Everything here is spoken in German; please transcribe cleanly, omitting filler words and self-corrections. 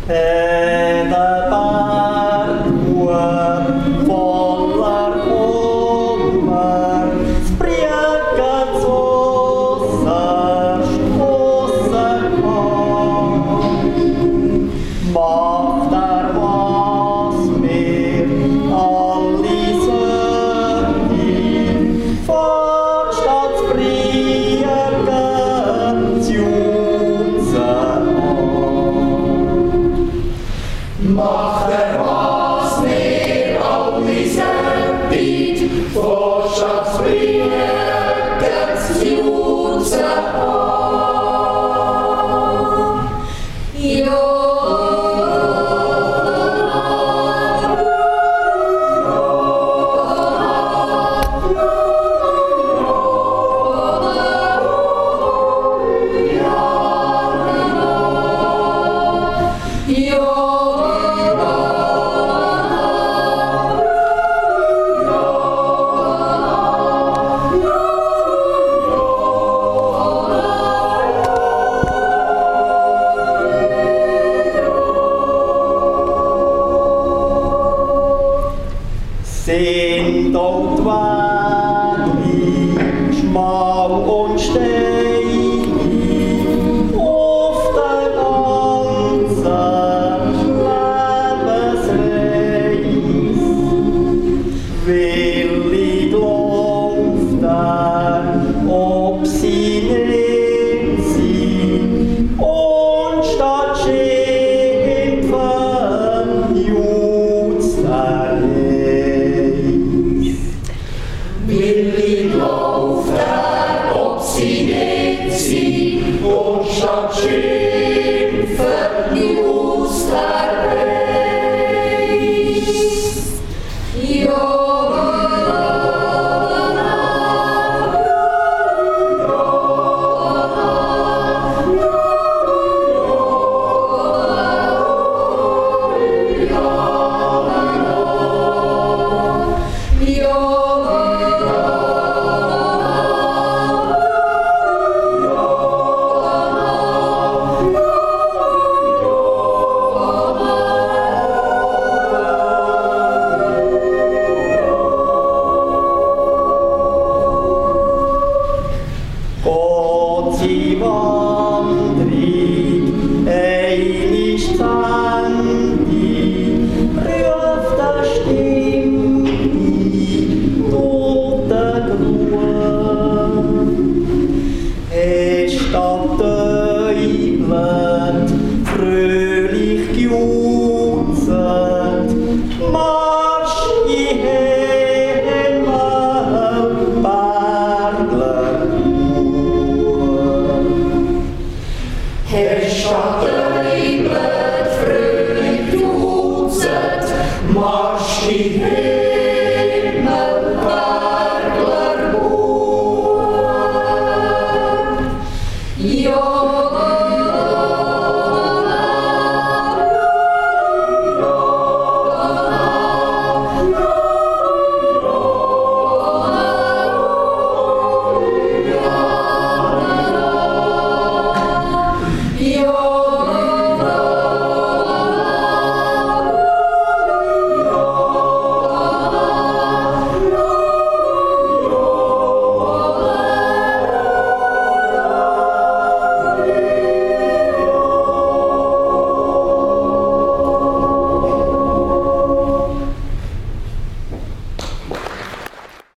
Sind dort Wege, schmal und steinig, auf der ganzen Lebensreise. Willig läuft ob sie nicht sind, und statt schimpfen, jutzt Willig läuft ob sie nicht sind, und statt schimpfen, jutzt Sie wandrig, einig zandig, ruft der Stimme die tote Glut. Es statt Teublet, fröhlich gejutzet, Marsch in Himmel, Bergler. Statt Teublet, fröhlich jutzet, Marsch in Himmel.